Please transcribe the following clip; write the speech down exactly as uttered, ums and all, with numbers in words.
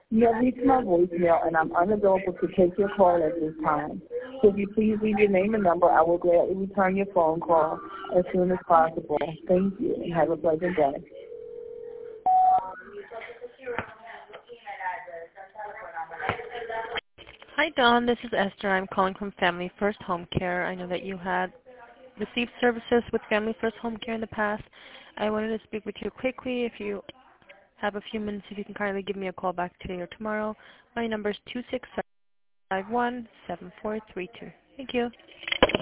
You have reached my voicemail, and I'm unavailable to take your call at this time. So if you please leave your name and number, I will gladly return your phone call as soon as possible. Thank you, and have a pleasant day. Hi, Dawn. This is Esther. I'm calling from Family First Home Care. I know that you had received services with Family First Home Care in the past. I wanted to speak with you quickly. If you have a few minutes, if you can kindly give me a call back today or tomorrow. My number is two six five one, seven four three two. Thank you.